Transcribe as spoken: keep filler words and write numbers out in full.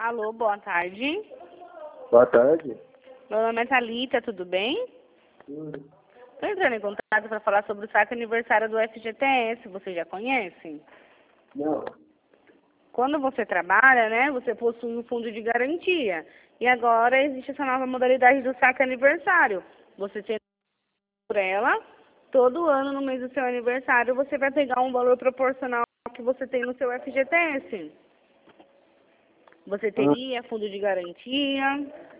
Alô, boa tarde. Boa tarde. Meu nome é Thalita, tudo bem? Tudo. Estou entrando em contato para falar sobre o saque aniversário do F G T S, você já conhece? Não. Quando você trabalha, né, você possui um fundo de garantia. E agora existe essa nova modalidade do saque aniversário. Você tem por ela, todo ano no mês do seu aniversário, você vai pegar um valor proporcional ao que você tem no seu F G T S. Você teria fundo de garantia,